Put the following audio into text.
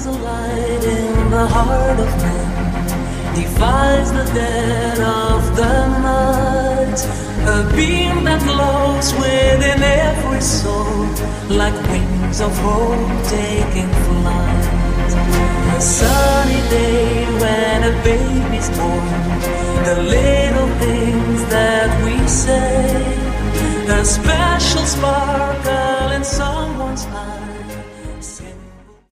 a light in the heart of man, defies the dead of the night. A beam that glows within every soul, like wings of hope taking flight. A sunny day when a baby's born, the little things that we say, a special sparkle in someone's eye.